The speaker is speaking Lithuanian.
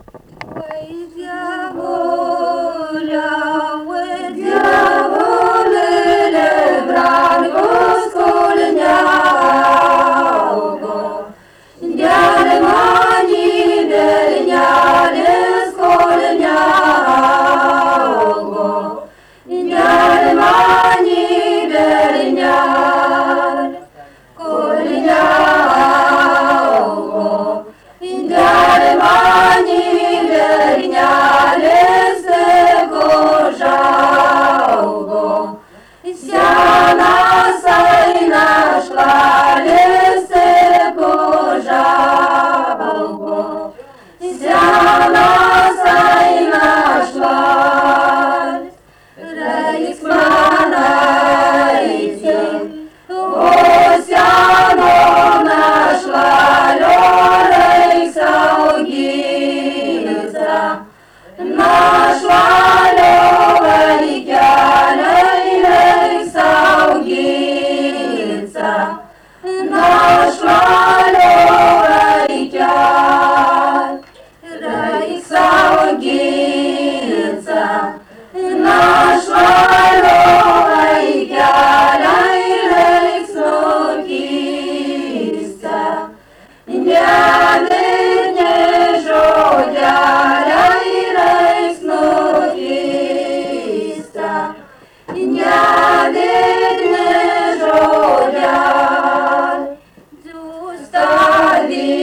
Ой, diavolele, branco scolniago, diale mani delignale scolniago, diale mani delignale scolniago, diale mani delignale scolniago, siana sai našla lese požalgo, siana sai našla reiksmanaici, o siano našla reiksaugica, našla saugica, našla saugica, našla saugica, nevedne žodžiai reiksnukista, nevedne žodžiai,